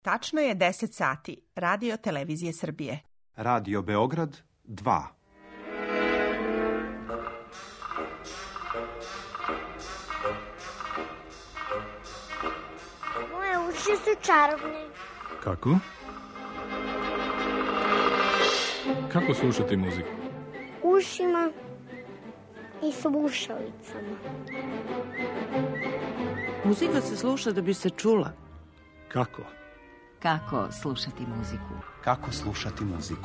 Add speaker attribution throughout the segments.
Speaker 1: Tačno je 10 sati. Radio Televizije Srbije.
Speaker 2: Radio Beograd 2.
Speaker 3: Moje uši su čarobne.
Speaker 4: Kako? Kako slušati muziku?
Speaker 3: Ušima i slušalicama.
Speaker 5: Muzika se sluša da bi se čula.
Speaker 4: Kako?
Speaker 6: Kako slušati muziku?
Speaker 2: Kako slušati muziku?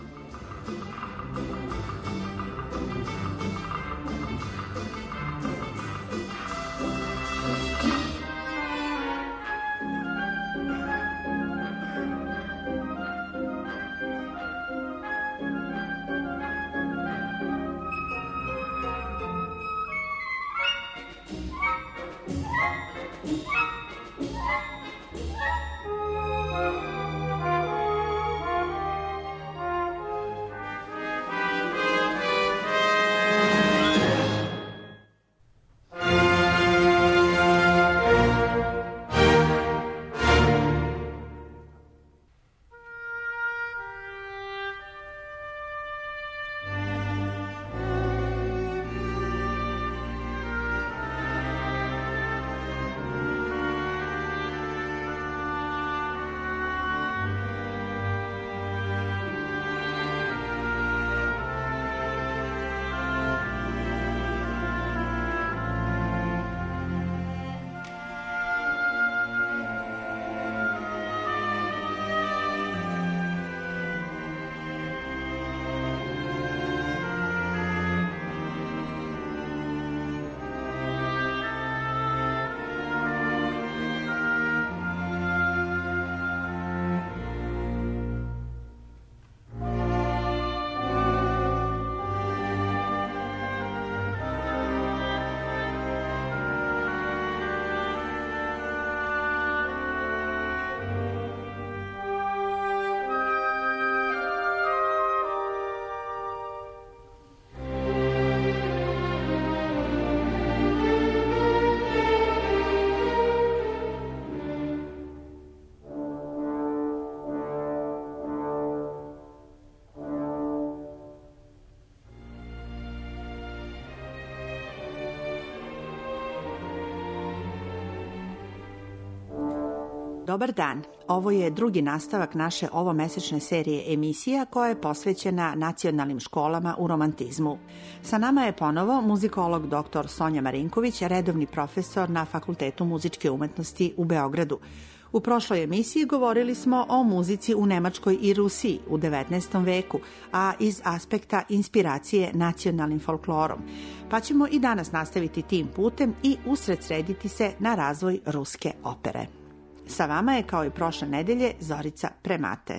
Speaker 1: Dobar dan. Ovo je drugi nastavak naše ovomesečne serije emisija koja je posvećena nacionalnim školama u romantizmu. Sa nama je ponovo muzikolog dr. Sonja Marinković, redovni profesor na Fakultetu muzičke umetnosti u Beogradu. U prošloj emisiji govorili smo o muzici u Nemačkoj i Rusiji u 19. veku, a iz aspekta inspiracije nacionalnim folklorom. Pa ćemo i danas nastaviti tim putem i usredsrediti se na razvoj ruske opere. Sa vama je, kao i prošle nedelje, Zorica Premate.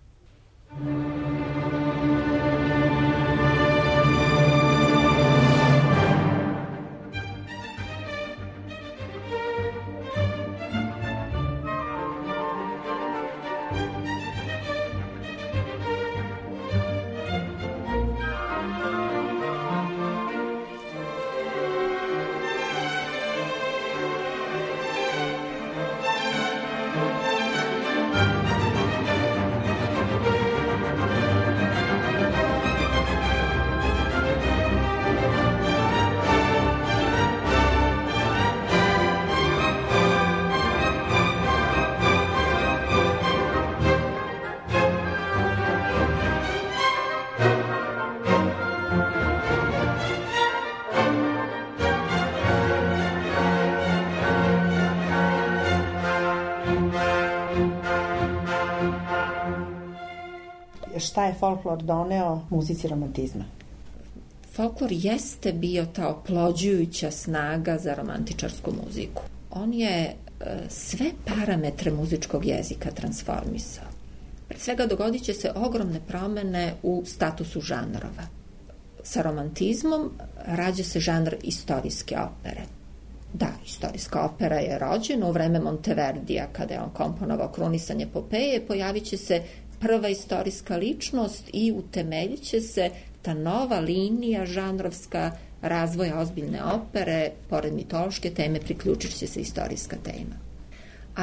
Speaker 1: Šta je folklor doneo muzici romantizma?
Speaker 7: Folklor jeste bio ta oplođujuća snaga za romantičarsku muziku. On je sve parametre muzičkog jezika transformisao. Pre svega dogodit će se ogromne promene u statusu žanrova. Sa romantizmom rađa se žanr istorijske opere. Da, istorijska opera je rođena u vreme Monteverdija, kada je on komponovao Krunisanje Popeje, pojavit će se prva istorijska ličnost i utemeljit će se ta nova linija žanrovska razvoja ozbiljne opere, pored mitološke teme priključit će se istorijska tema. Ali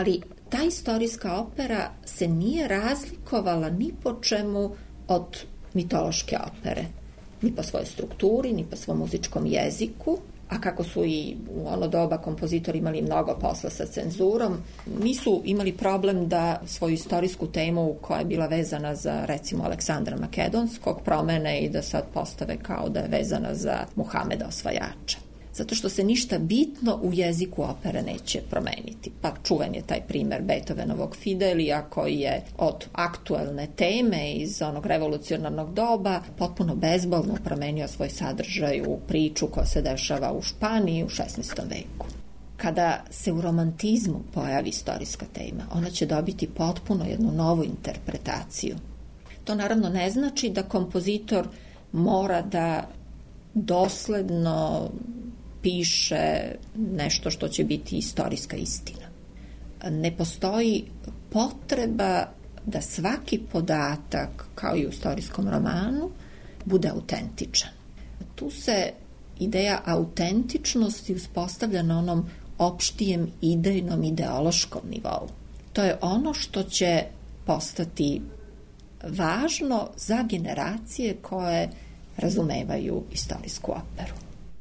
Speaker 7: ta istorijska opera se nije razlikovala ni po čemu od mitološke opere. Ni po svojoj strukturi, ni po svom muzičkom jeziku, a kako su i u ono doba kompozitori imali mnogo posla sa cenzurom, nisu imali problem da svoju istorijsku temu koja je bila vezana za, recimo, Aleksandra Makedonskog promene i da sad postave kao da je vezana za Muhameda Osvajača. Zato što se ništa bitno u jeziku opere neće promeniti. Pa čuven je taj primer Beethovenovog Fidelija koji je od aktuelne teme iz onog revolucionarnog doba potpuno bezbolno promenio svoj sadržaj u priču koja se dešava u Španiji u 16. veku. Kada se u romantizmu pojavi istorijska tema, ona će dobiti potpuno jednu novu interpretaciju. To naravno ne znači da kompozitor mora da dosledno piše nešto što će biti istorijska istina. Ne postoji potreba da svaki podatak, kao i u istorijskom romanu, bude autentičan. Tu se ideja autentičnosti uspostavlja na onom opštijem idejnom ideološkom nivou. To je ono što će postati važno za generacije koje razumevaju istorijsku operu.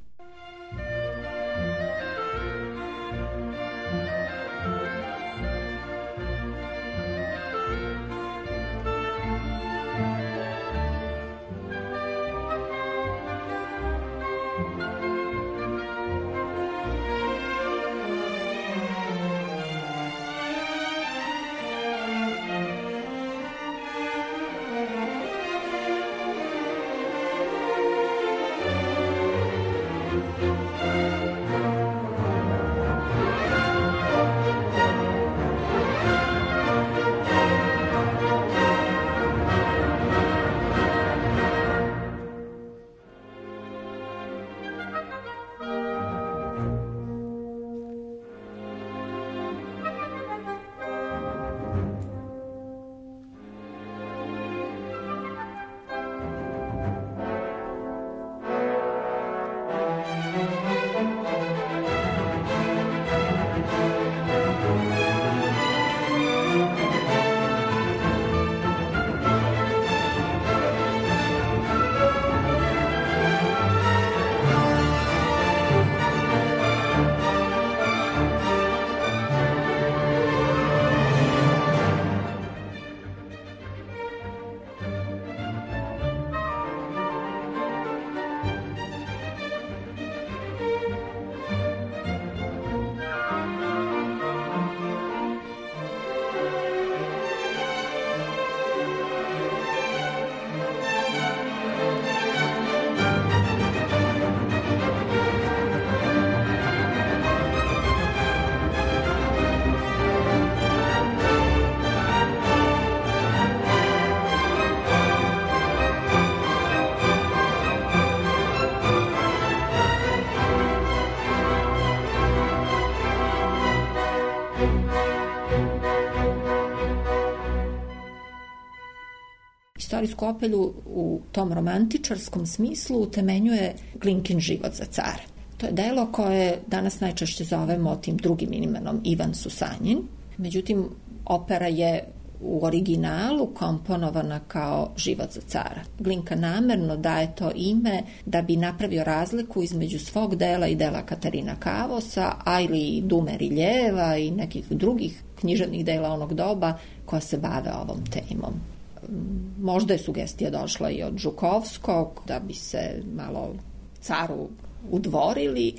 Speaker 7: Istorijsku operu u tom romantičarskom smislu utemenjuje Glinkin Život za cara. To je delo koje danas najčešće zovemo tim drugim imenom Ivan Susanjin. Međutim, opera je u originalu komponovana kao Život za cara. Glinka namerno daje to ime da bi napravio razliku između svog dela i dela Katarina Kavosa, a ili Dume Riljeva i nekih drugih književnih dela onog doba koja se bave ovom temom. Možda je sugestija došla i od Žukovskog da bi se malo caru udvorili,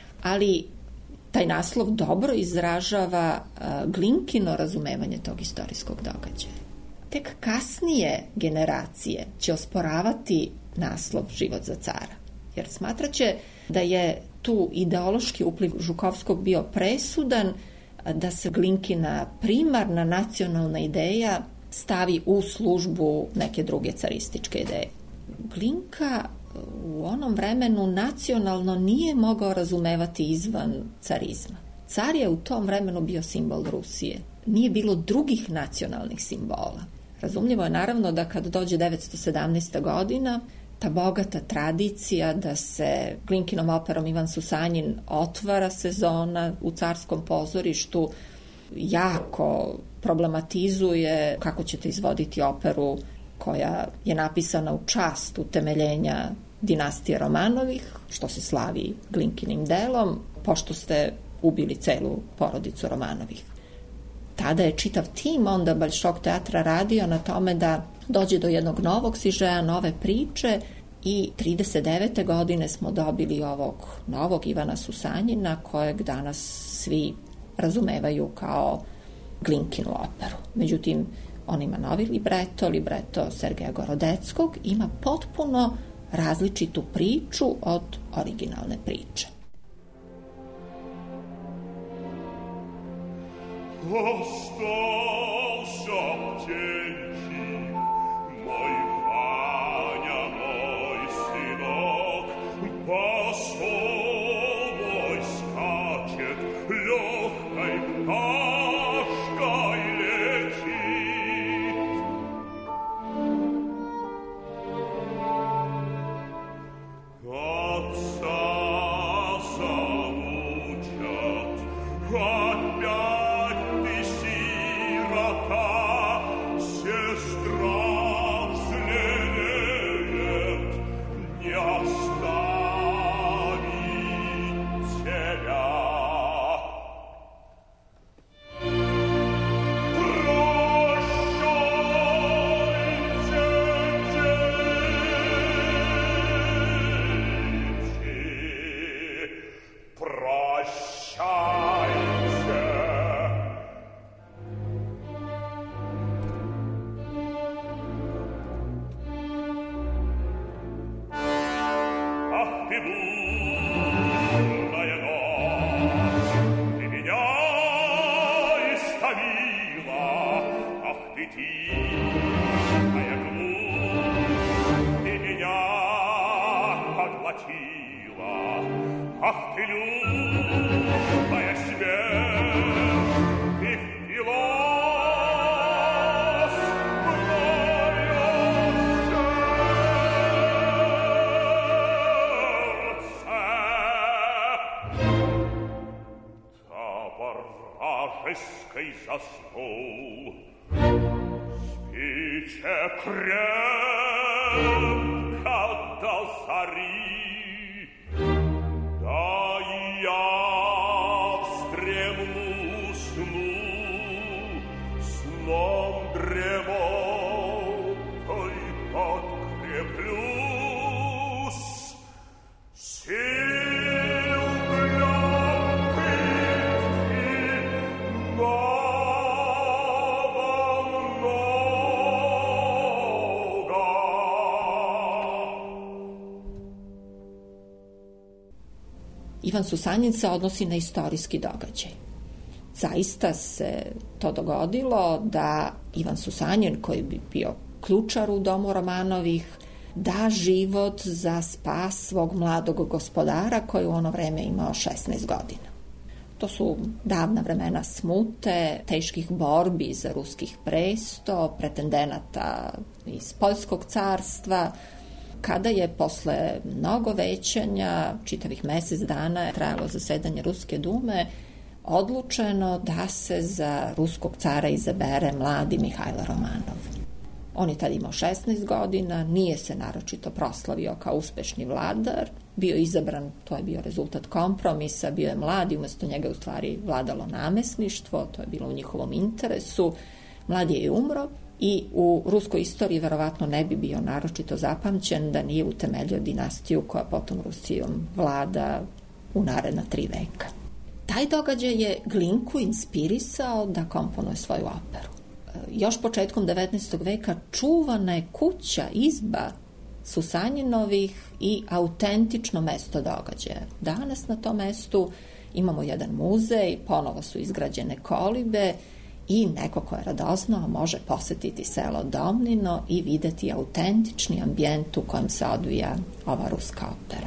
Speaker 7: ali taj naslov dobro izražava Glinkino razumevanje tog istorijskog događaja. Tek kasnije generacije će osporavati naslov Život za cara, jer smatraće da je tu ideološki upliv Žukovskog bio presudan, da se Glinkina primarna nacionalna ideja stavi u službu neke druge carističke ideje. Glinka u onom vremenu nacionalno nije mogao razumevati izvan carizma. Car je u tom vremenu bio simbol Rusije. Nije bilo drugih nacionalnih simbola. Razumljivo je naravno da kad dođe 917. godina, ta bogata tradicija da se Glinkinom operom Ivan Susanjin otvara sezona u carskom pozorištu, jako problematizuje kako ćete izvoditi operu koja je napisana u čast utemeljenja dinastije Romanovih, što se slavi Glinkinim delom, pošto ste ubili celu porodicu Romanovih. Tada je čitav tim onda Bolšoj teatra radio na tome da dođe do jednog novog sižeja, nove priče i 39. godine smo dobili ovog novog Ivana Susanjina, kojeg danas svi razumevaju kao Glinkinu operu. Međutim, on ima novi libreto Sergeja Gorodeckog, ima potpuno različitu priču od originalne priče.
Speaker 8: Остался птенчик, мой Ваня, мой сынок, посол мой скачет, легкой пташкой летит. Отца замучат, опять ты сирота, сестра взлелеет, не оставит тебя. Ах ты, любая смерть, ты впилась в мое сердце. Табор вражеский заснул, спиче крепко до зари. Да я вздремну сну, сном дремотой подкреплюсь, сил для пытки много-много.
Speaker 7: Ivan Susanjin se odnosi na istorijski događaj. Zaista se to dogodilo da Ivan Susanjin, koji bi bio ključar u domu Romanovih, da život za spas svog mladog gospodara koji u ono vreme imao 16 godina. To su davna vremena smute, teških borbi za ruskih presto, pretendenata iz Poljskog carstva, kada je posle mnogo većanja, čitavih mesec dana trajalo zasedanje Ruske dume, odlučeno da se za ruskog cara izabere mladi Mihajlo Romanov. On je tad imao 16 godina, nije se naročito proslavio kao uspešni vladar, bio izabran, to je bio rezultat kompromisa, bio je mladi, umesto njega u stvari vladalo namesništvo, to je bilo u njihovom interesu, mladi je umro i u ruskoj istoriji verovatno ne bi bio naročito zapamćen da nije utemeljio dinastiju koja potom Rusijom vlada u naredna 3 veka. Taj događaj je Glinku inspirisao da komponuje svoju operu. Još početkom 19. veka čuvana je kuća, izba Susanjinovih i autentično mesto događaja. Danas na tom mestu imamo jedan muzej, ponovo su izgrađene kolibe i neko ko je radoznao može posetiti selo Domnino i videti autentični ambijent u kojem se odvija ova ruska opera.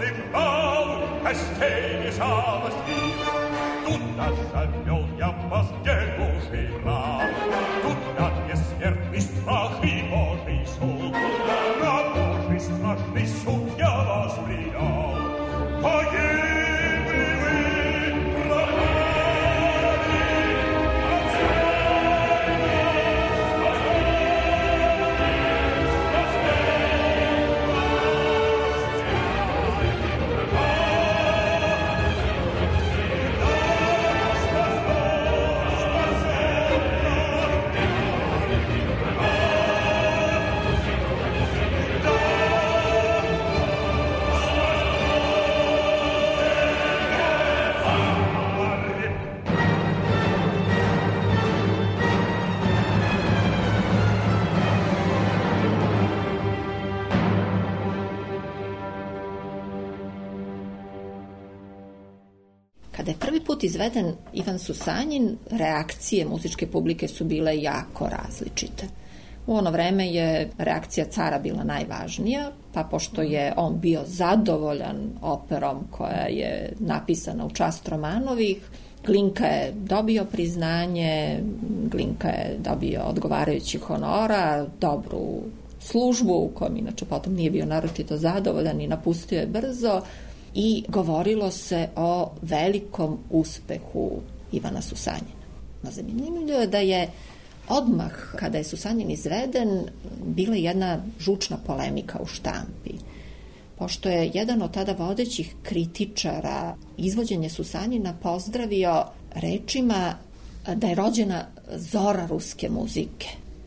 Speaker 8: черных дам костей лежалось вид. Туда завел я вас, где Божий раб, туда, где смертный страх и Божий суд. На Божий страшный суд я вас принял. Погибли вы, пропали,
Speaker 7: Kada je prvi put izveden Ivan Susanjin, reakcije muzičke publike su bile jako različite. U ono vreme je reakcija cara bila najvažnija, pa pošto je on bio zadovoljan operom koja je napisana u čast Romanovih, Glinka je dobio priznanje, Glinka je dobio odgovarajući honora, dobru službu, u kojom inače potom nije bio naročito zadovoljan i napustio je brzo, i govorilo se o velikom uspehu Ivana Susanjina. No, zanimljivo je da je odmah kada je Susanjin izveden bila jedna žučna polemika u štampi, pošto je jedan od tada vodećih kritičara izvođenje Susanjina pozdravio rečima da je rođena zora ruske muzike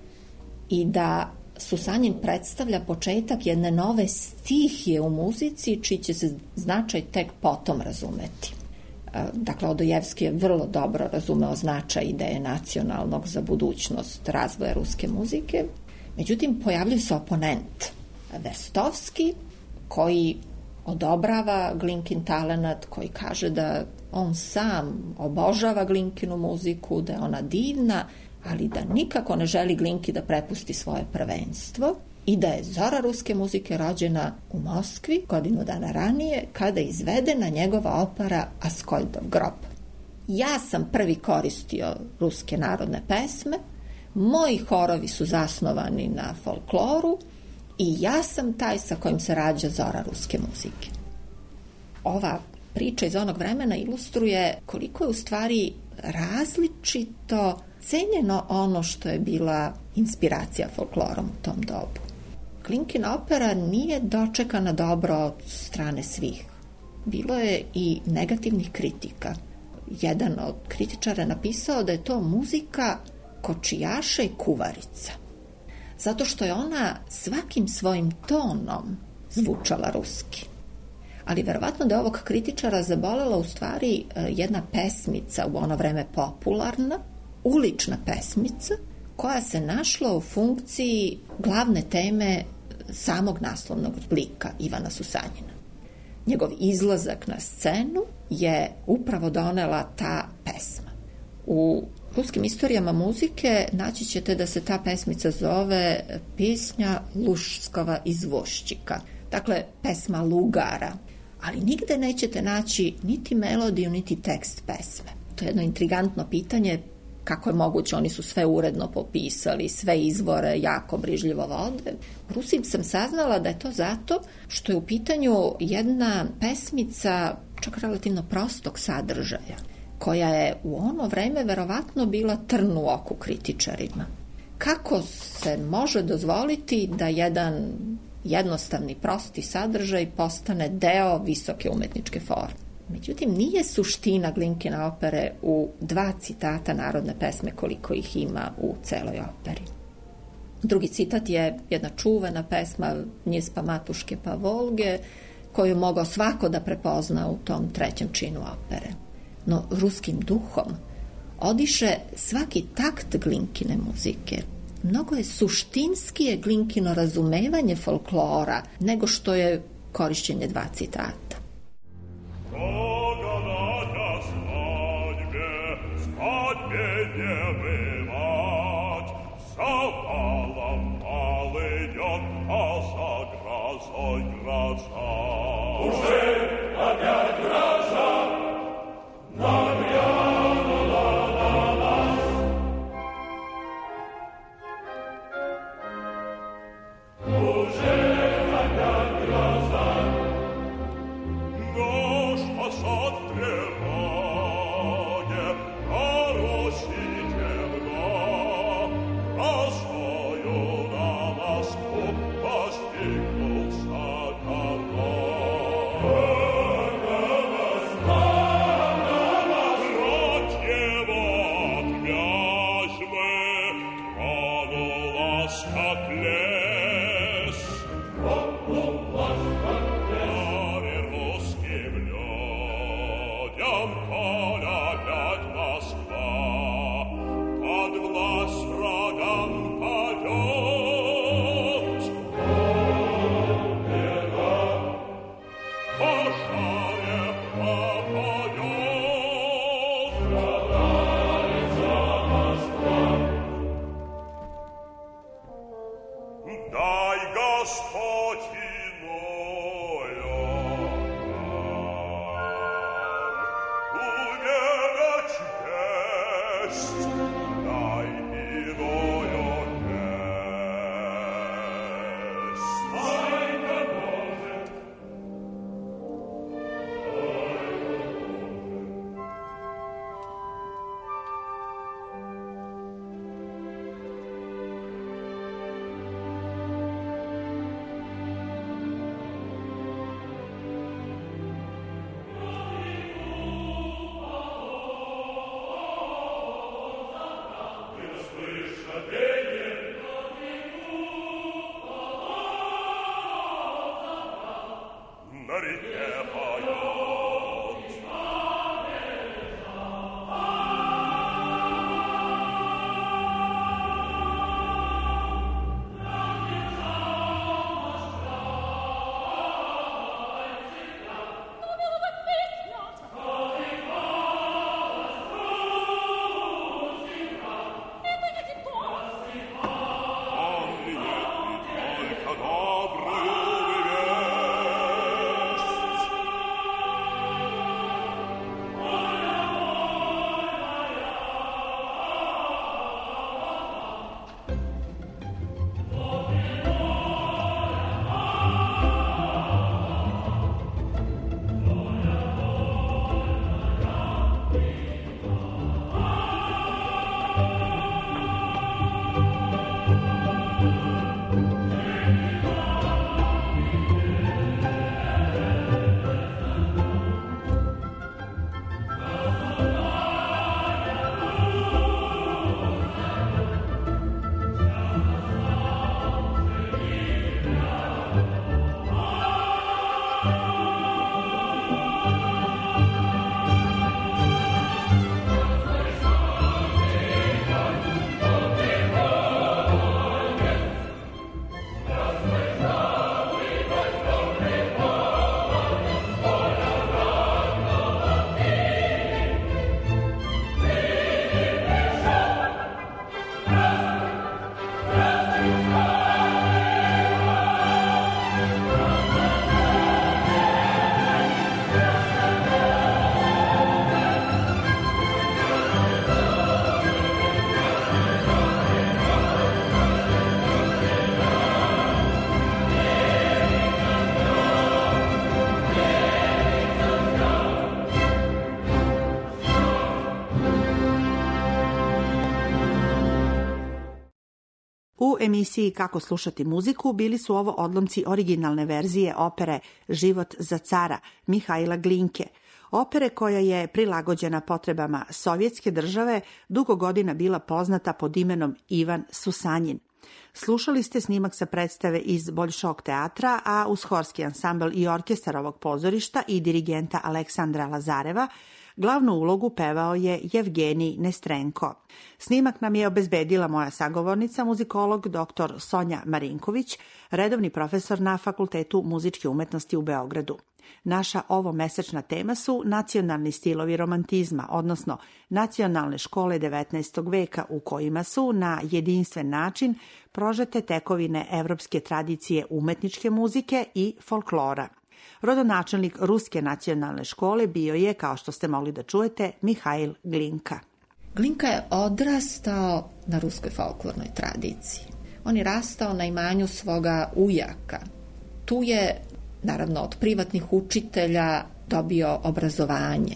Speaker 7: i da Susanjin predstavlja početak jedne nove stihije u muzici, čiji će se značaj tek potom razumeti. Dakle, Odojevski je vrlo dobro razumeo značaj ideje nacionalnog za budućnost razvoja ruske muzike. Međutim, pojavljuje se oponent, Verstovski, koji odobrava Glinkin talenat, koji kaže da on sam obožava Glinkinu muziku, da je ona divna, ali da nikako ne želi Glinki da prepusti svoje prvenstvo i da je zora ruske muzike rođena u Moskvi godinu dana ranije, kada je izvedena njegova opera Askoldov grob. Ja sam prvi koristio ruske narodne pesme, moji horovi su zasnovani na folkloru i ja sam taj sa kojim se rađa zora ruske muzike. Ova priča iz onog vremena ilustruje koliko je u stvari različito cenjeno ono što je bila inspiracija folklorom u tom dobu. Glinkina opera nije dočekana dobro od strane svih. Bilo je i negativnih kritika. Jedan od kritičara je napisao da je to muzika kočijaša i kuvarica. Zato što je ona svakim svojim tonom zvučala ruski. Ali verovatno da je ovog kritičara zabolela u stvari jedna pesmica u ono vreme popularna, ulična pesmica, koja se našla u funkciji glavne teme samog naslovnog lika Ivana Susanjina. Njegov izlazak na scenu je upravo donela ta pesma. U ruskim istorijama muzike naći ćete da se ta pesmica zove Pjesnja Lušskova izvošćika, dakle pesma lugara, ali nigde nećete naći niti melodiju, niti tekst pesme. To je jedno intrigantno pitanje, kako je moguće, oni su sve uredno popisali, sve izvore jako brižljivo vode. U Rusiji sam saznala da je to zato što je u pitanju jedna pesmica čak relativno prostog sadržaja, koja je u ono vreme verovatno bila trn u oku kritičarima. Kako se može dozvoliti da jedan jednostavni, prosti sadržaj postane deo visoke umetničke forme? Međutim, nije suština Glinkine opere u 2 citata narodne pesme koliko ih ima u celoj operi. Drugi citat je jedna čuvena pesma Njispa Matuške pa Volge, koju je mogao svako da prepozna u tom 3. činu opere. No ruskim duhom odiše svaki takt Glinkine muzike. Mnogo je suštinskije Glinkino razumevanje folklora nego što je korišćenje 2 citata.
Speaker 8: Уже
Speaker 1: U emisiji Kako slušati muziku bili su ovo odlomci originalne verzije opere Život za cara Mihajla Glinke, opere koja je prilagođena potrebama sovjetske države, dugo godina bila poznata pod imenom Ivan Susanjin. Slušali ste snimak sa predstave iz Boljšog teatra, a uz horski ansambl i orkestar ovog pozorišta i dirigenta Aleksandra Lazareva glavnu ulogu pevao je Jevgenij Nestrenko. Snimak nam je obezbedila moja sagovornica, muzikolog dr. Sonja Marinković, redovni profesor na Fakultetu muzičke umetnosti u Beogradu. Naša ovomesečna tema su nacionalni stilovi romantizma, odnosno nacionalne škole 19. veka u kojima su na jedinstven način prožete tekovine evropske tradicije umetničke muzike i folklora. Rodonačelnik Ruske nacionalne škole bio je, kao što ste mogli da čujete, Mihajl Glinka.
Speaker 7: Glinka je odrastao na ruskoj folklornoj tradiciji. On je rastao na imanju svoga ujaka. Tu je, naravno, od privatnih učitelja dobio obrazovanje.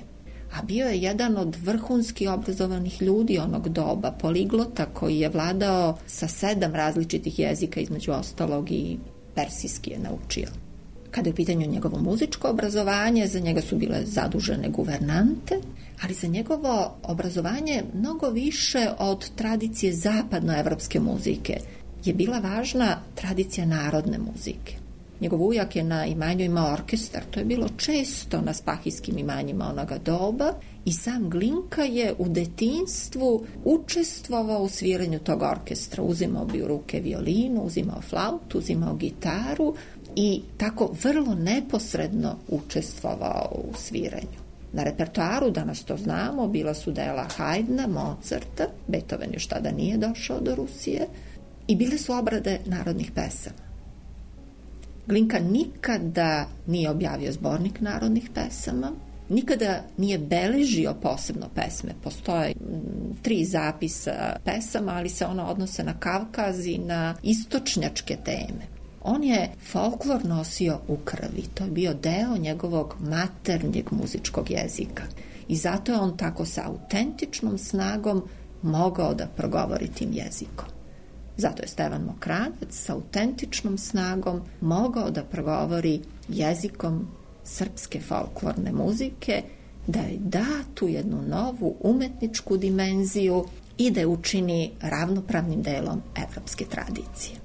Speaker 7: a bio je jedan od vrhunski obrazovanih ljudi onog doba, poliglota koji je vladao sa 7 različitih jezika, između ostalog i persijski je naučio. Kada je u pitanju njegovo muzičko obrazovanje, za njega su bile zadužene guvernante, ali za njegovo obrazovanje mnogo više od tradicije zapadnoevropske muzike je bila važna tradicija narodne muzike. Njegov ujak je na imanju imao orkestar, to je bilo često na spahijskim imanjima onoga doba, i sam Glinka je u detinjstvu učestvovao u sviranju tog orkestra. Uzimao bi u ruke violinu, uzimao flautu, uzimao gitaru i tako vrlo neposredno učestvovao u sviranju. Na repertoaru, danas to znamo, bila su dela Haydna, Mozarta, Beethoven još tada nije došao do Rusije, i bile su obrade narodnih pesama. Glinka nikada nije objavio zbornik narodnih pesama, nikada nije beležio posebno pesme. Postoje 3 zapisa pesama, ali se ona odnose na Kavkaz i na istočnjačke teme. On je folklor nosio u krvi, to je bio deo njegovog maternjeg muzičkog jezika. I zato je on tako sa autentičnom snagom mogao da progovori tim jezikom. Zato je Stevan Mokranjac sa autentičnom snagom mogao da progovori jezikom srpske folklorne muzike, da je da tu jednu novu umetničku dimenziju i da je učini ravnopravnim delom evropske tradicije.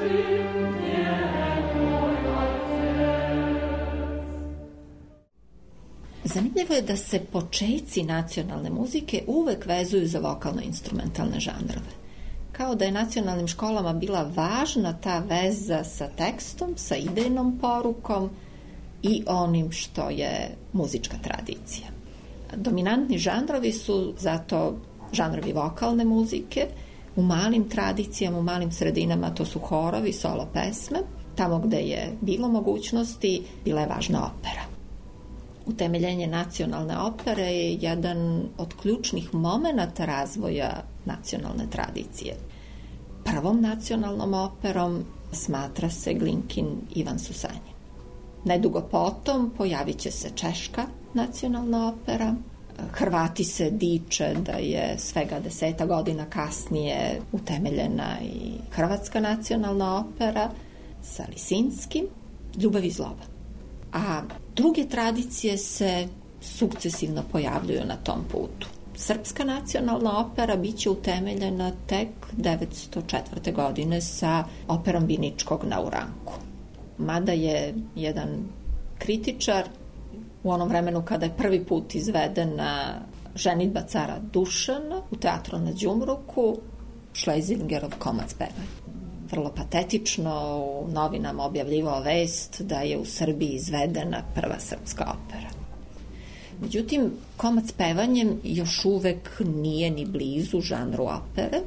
Speaker 7: Zanimljivo je da se počeci nacionalne muzike uvek vezuju za vokalno-instrumentalne žanrove. Kao da je nacionalnim školama bila važna ta veza sa tekstom, sa idejnom porukom i onim što je muzička tradicija. Dominantni žanrovi su zato žanrovi vokalne muzike, u malim tradicijama, u malim sredinama to su horovi, solo pesme, tamo gde je bilo mogućnosti, bila je važna opera. Utemeljenje nacionalne opere je jedan od ključnih momenata razvoja nacionalne tradicije. Prvom nacionalnom operom smatra se Glinkin Ivan Susanjin. Nedugo potom pojavit će se Češka nacionalna opera. Hrvati se diče da je svega 10 godina kasnije utemeljena i Hrvatska nacionalna opera sa Lisinskim, Ljubav i zloba. A druge tradicije se sukcesivno pojavljuju na tom putu. Srpska nacionalna opera biće utemeljena tek 904. godine sa operom Biničkog na Uranku. Mada je jedan kritičar u onom vremenu kada je prvi put izvedena ženidba cara Dušana u teatru na Đumruku, Šlejzingerov Komac pevaj. Vrlo patetično u novinama objavljivao vest da je u Srbiji izvedena prva srpska opera. Međutim, Komac pevanjem još uvek nije ni blizu žanru opere.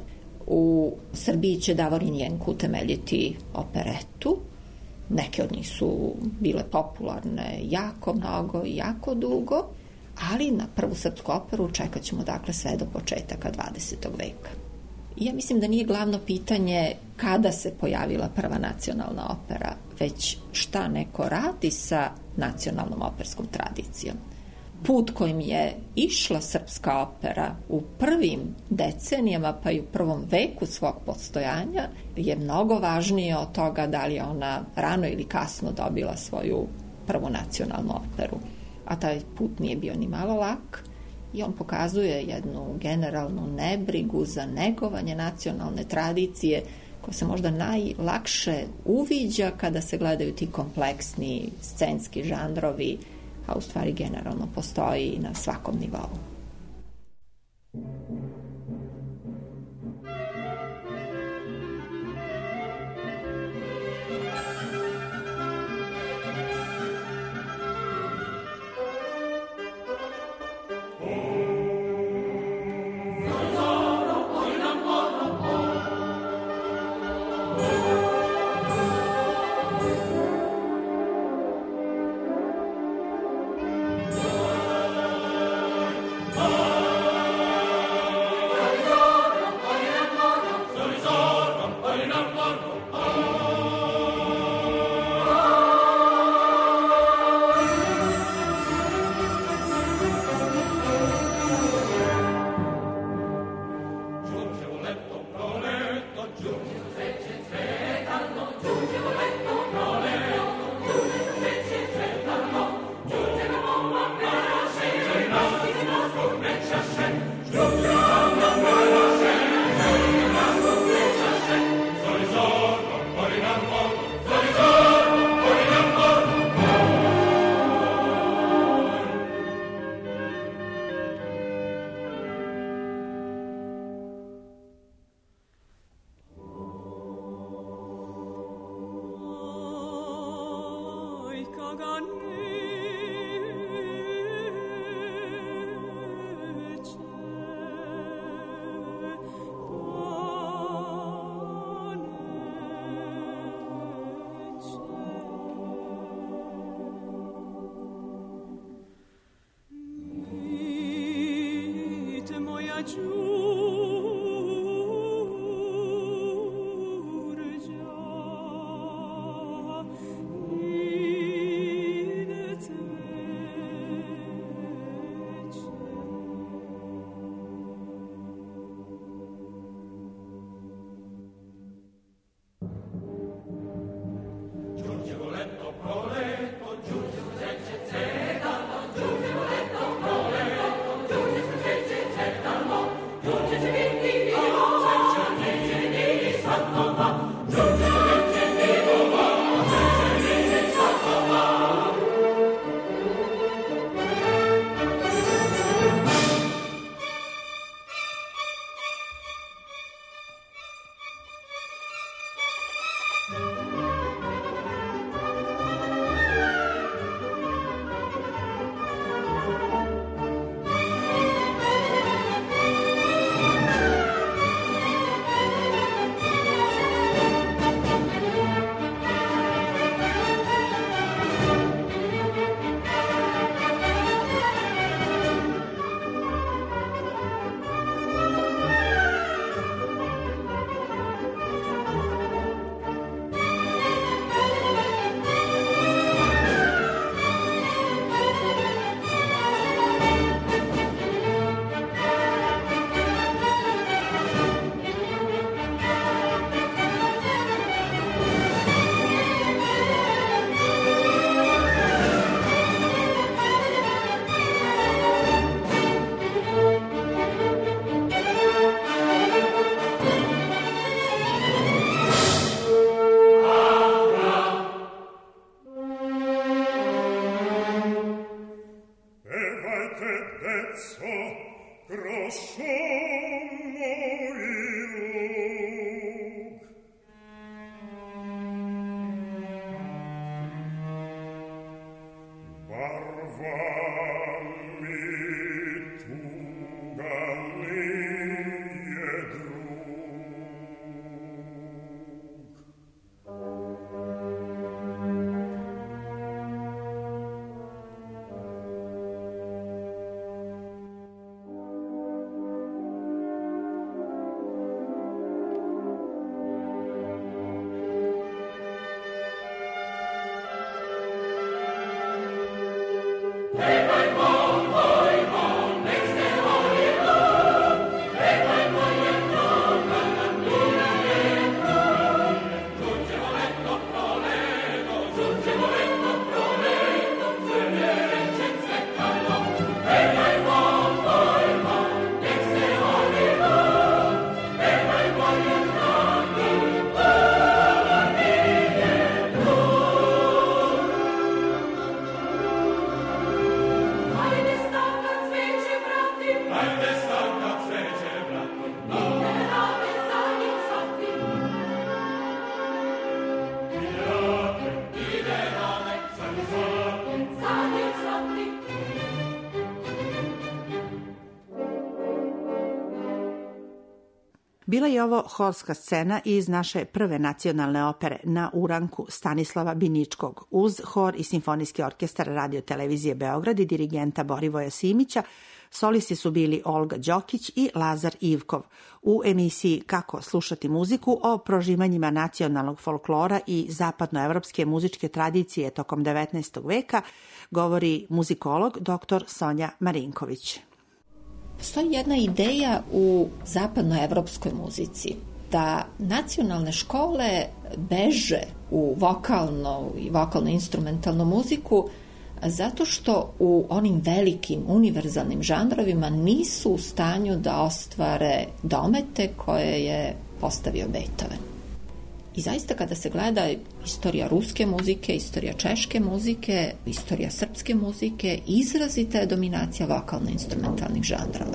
Speaker 7: U Srbiji će Davorin Jenko utemeljiti operetu. Neke od njih su bile popularne jako mnogo i jako dugo, ali na prvu srpsku operu čekat ćemo dakle sve do početaka 20. veka. I ja mislim da nije glavno pitanje kada se pojavila prva nacionalna opera, već šta neko radi sa nacionalnom operskom tradicijom. Put kojim je išla srpska opera u prvim decenijama, pa i u prvom veku svog postojanja, je mnogo važnije od toga da li je ona rano ili kasno dobila svoju prvu nacionalnu operu. A taj put nije bio ni malo lak i on pokazuje jednu generalnu nebrigu za negovanje nacionalne tradicije koja se možda najlakše uviđa kada se gledaju ti kompleksni scenski žanrovi, a u stvari generalno postoji na svakom nivou.
Speaker 8: Giunge
Speaker 1: Bila je ovo horska scena iz naše prve nacionalne opere Na uranku Stanislava Biničkog uz hor i simfonijski orkestar Radio televizije Beograd i dirigenta Borivoja Simića. Solisti su bili Olga Đokić i Lazar Ivkov. U emisiji Kako slušati muziku o prožimanjima nacionalnog folklora i zapadnoevropske muzičke tradicije tokom 19. veka govori muzikolog dr. Sonja Marinković.
Speaker 7: Postoji jedna ideja u zapadnoevropskoj muzici da nacionalne škole beže u vokalnu i vokalno-instrumentalnu muziku zato što u onim velikim univerzalnim žanrovima nisu u stanju da ostvare domete koje je postavio Beethoven. I zaista kada se gleda istorija ruske muzike, istorija češke muzike, istorija srpske muzike, izrazita je dominacija vokalno-instrumentalnih žanrova.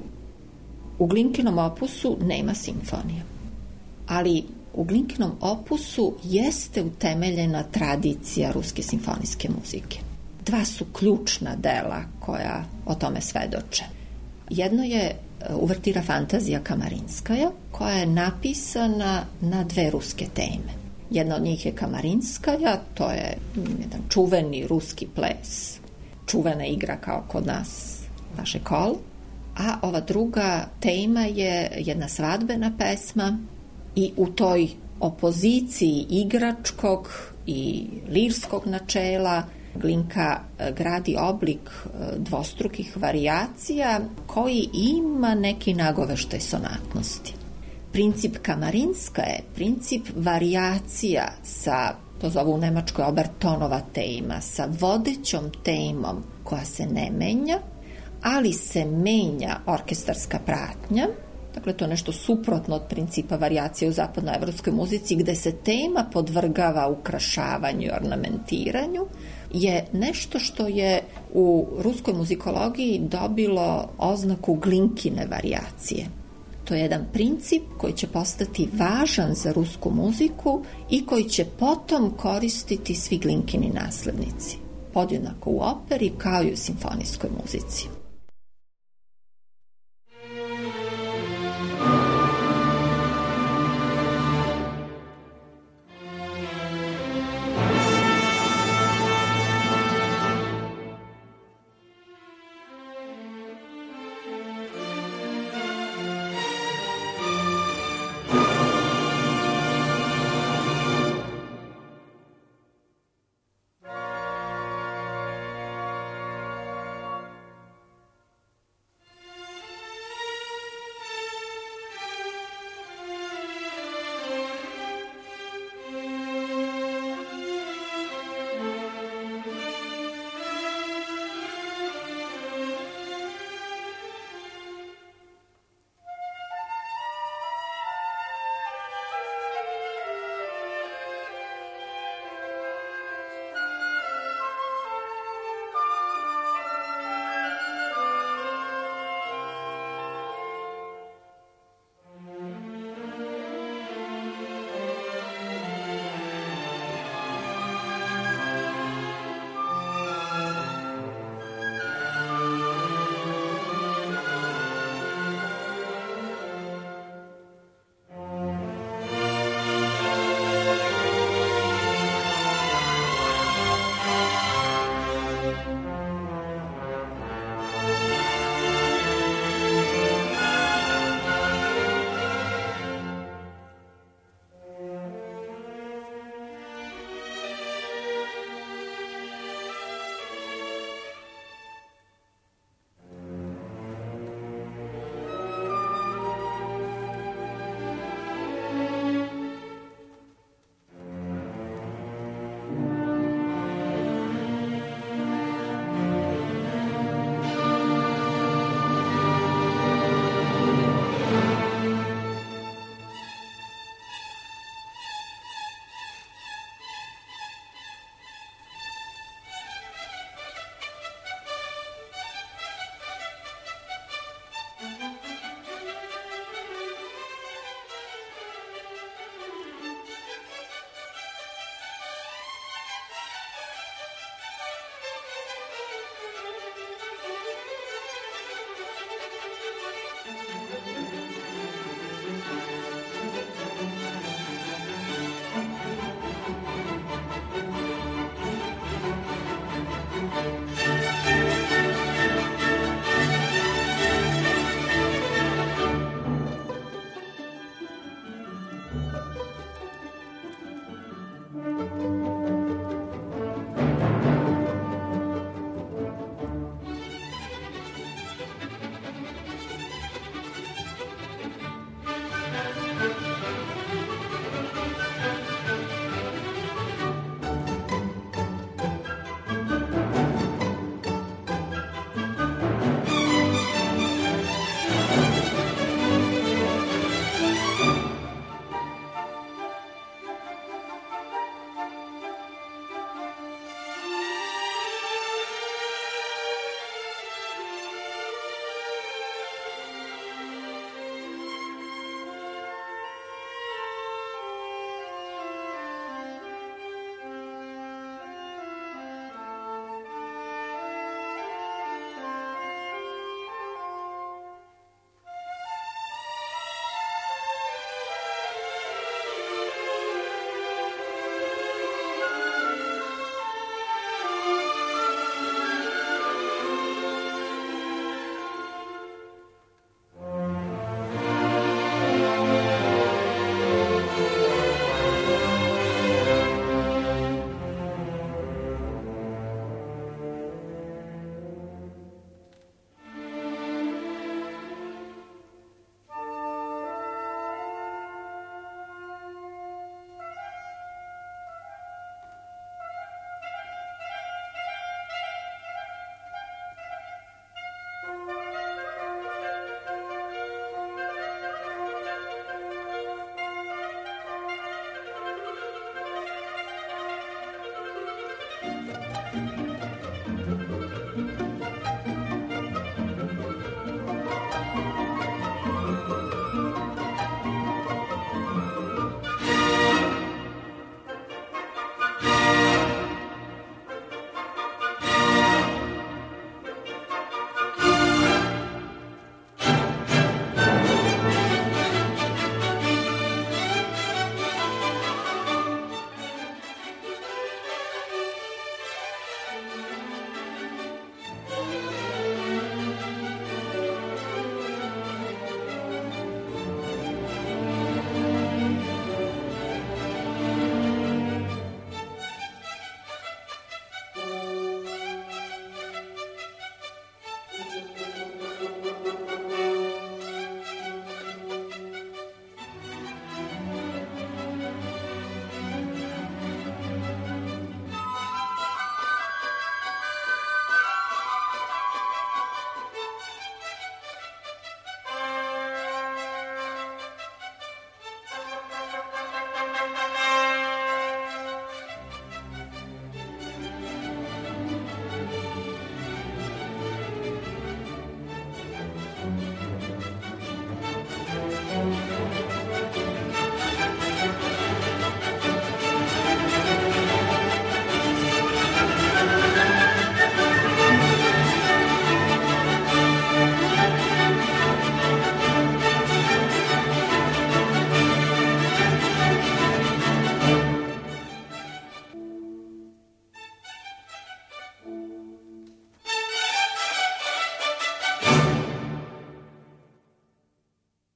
Speaker 7: U Glinkinom opusu nema simfonija, ali u Glinkinom opusu jeste utemeljena tradicija ruske simfonijske muzike. Dva su ključna dela koja o tome svedoče. Jedno je uvertira Fantazija Kamarinskaja, koja je napisana na dve ruske teme. Jedna od njih je Kamarinskaja, to je jedan čuveni ruski ples, čuvena igra kao kod nas naše kolo, a ova druga tema je jedna svadbena pesma i u toj opoziciji igračkog i lirskog načela Glinka gradi oblik dvostrukih varijacija koji ima neki nagoveštaj sonatnosti. Princip Kamarinska je princip varijacija sa, to zovu u Nemačkoj Obertonova tema, sa vodećom temom koja se ne menja, ali se menja orkestarska pratnja. Dakle, to je nešto suprotno od principa varijacije u zapadnoevropskoj muzici, gde se tema podvrgava ukrašavanju i ornamentiranju, je nešto što je u ruskoj muzikologiji dobilo oznaku Glinkine varijacije. To je jedan princip koji će postati važan za rusku muziku i koji će potom koristiti svi Glinkini naslednici, podjednako u operi kao i u simfonijskoj muzici.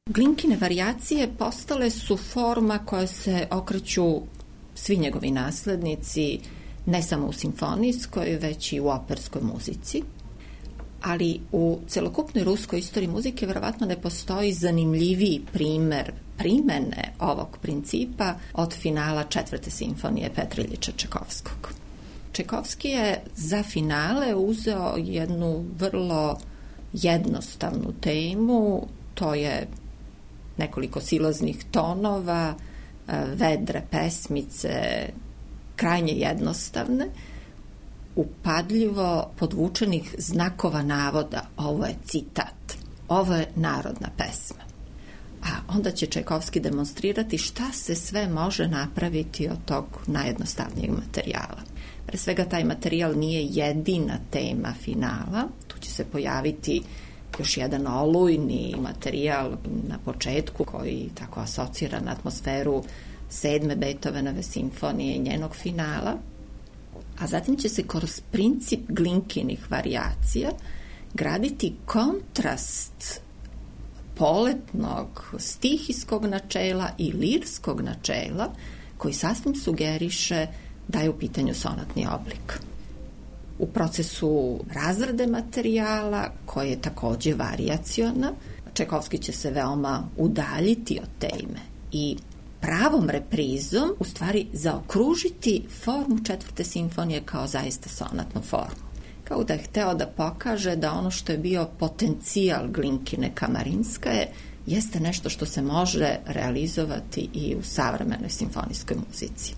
Speaker 7: Glinkine varijacije postale su forma koja se okreću svi njegovi naslednici, ne samo u simfonijskoj, već i u operskoj muzici. Ali u celokupnoj ruskoj istoriji muzike verovatno ne postoji zanimljiviji primer primene ovog principa od finala 4. simfonije Petra Iljiča Čajkovskog. Čajkovski je za finale uzeo jednu vrlo jednostavnu temu, to je nekoliko silaznih tonova, vedre pesmice, krajnje jednostavne, upadljivo podvučenih znakova navoda. Ovo je citat, ovo je narodna pesma. A onda će Čajkovski demonstrirati šta se sve može napraviti od tog najjednostavnijeg materijala. Pre svega, taj materijal nije jedina tema finala, tu će se pojaviti još jedan olujni materijal na početku koji tako asocira na atmosferu 7. Beethovenove simfonije i njenog finala, a zatim će se kroz princip Glinkinih varijacija graditi kontrast poletnog stihijskog načela i lirskog načela koji sasvim sugeriše da je u pitanju sonatni oblik. U procesu razrade materijala, koja je takođe varijaciona, Čajkovski će se veoma udaljiti od teme i pravom reprizom u stvari zaokružiti formu 4. simfonije kao zaista sonatnu formu. Kao da je hteo da pokaže da ono što je bio potencijal Glinkine Kamarinskaje jeste nešto što se može realizovati i u savremenoj simfonijskoj muzici.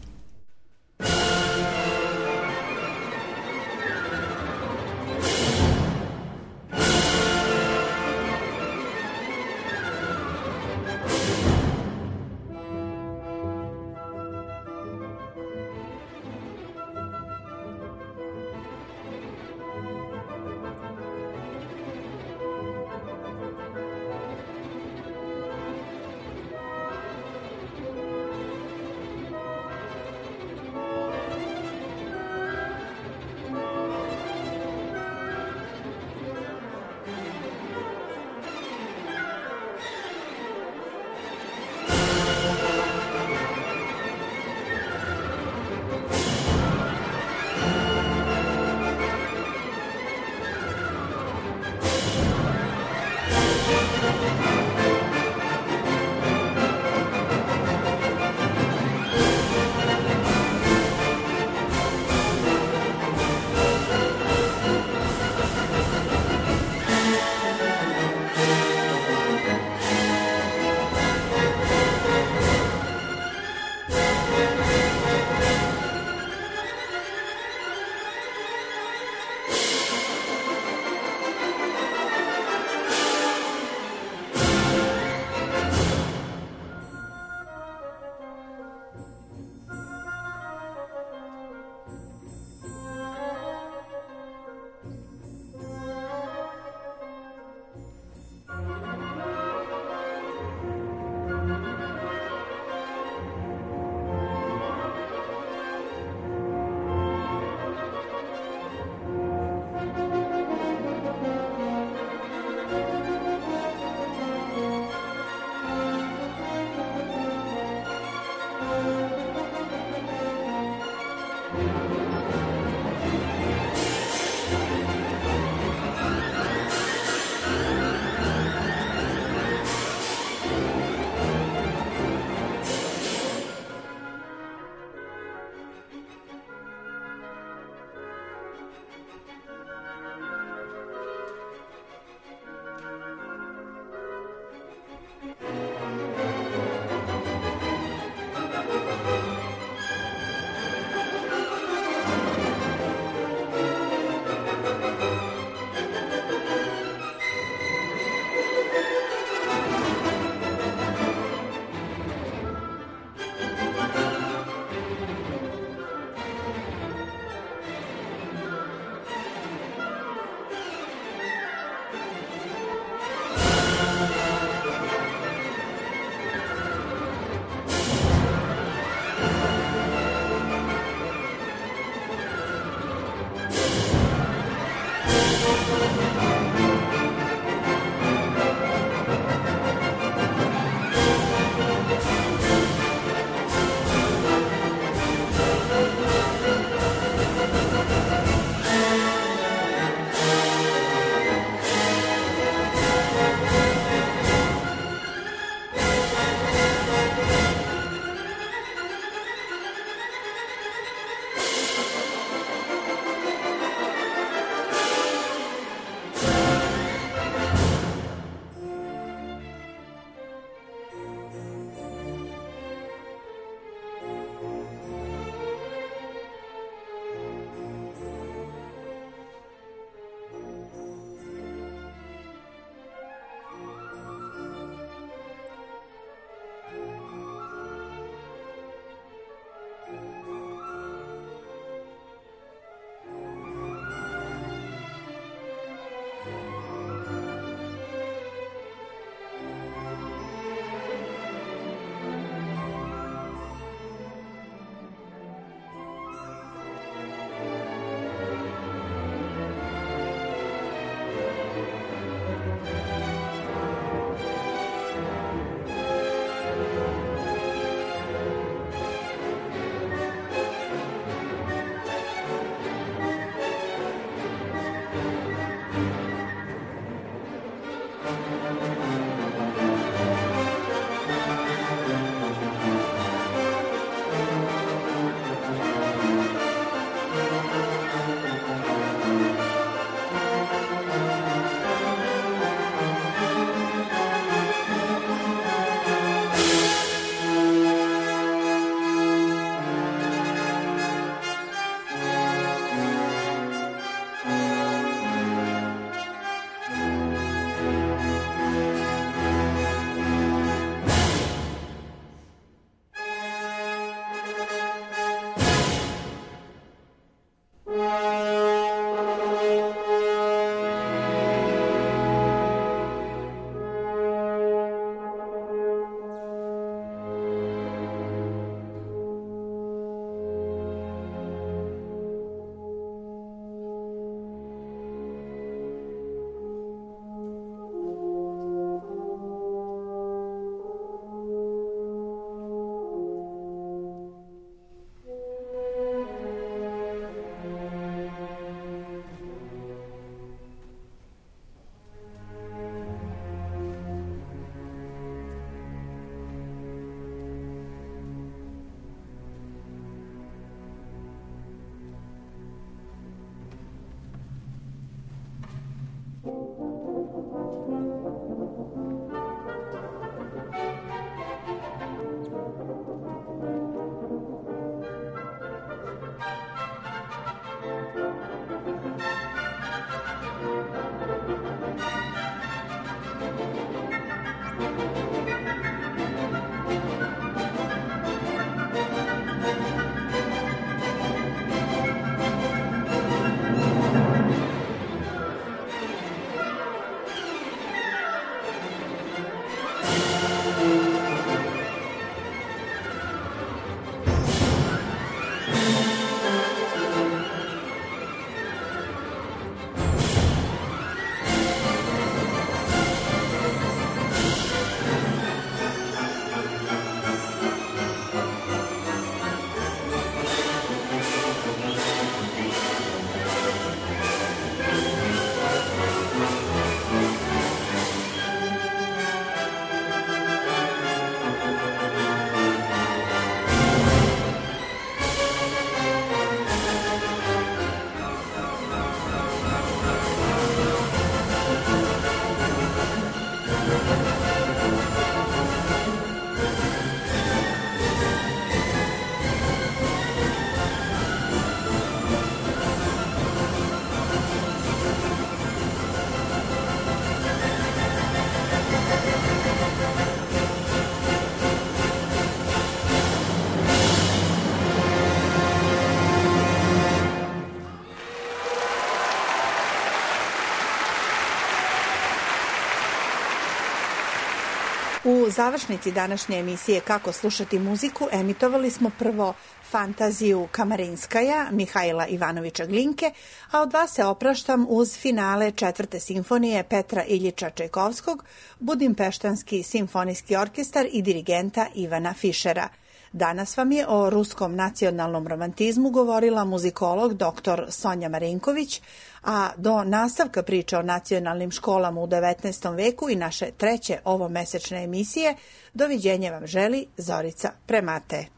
Speaker 1: U završnici današnje emisije Kako slušati muziku emitovali smo prvo fantaziju Kamarinskaja Mihajla Ivanovića Glinke, a od vas se opraštam uz finale 4. simfonije Petra Iljiča Čajkovskog, Budimpeštanski simfonijski orkestar i dirigenta Ivana Fišera. Danas vam je o ruskom nacionalnom romantizmu govorila muzikolog dr. Sonja Marinković, a do nastavka priče o nacionalnim školama u 19. veku i naše treće ovomesečne emisije, doviđenja vam želi Zorica Premate.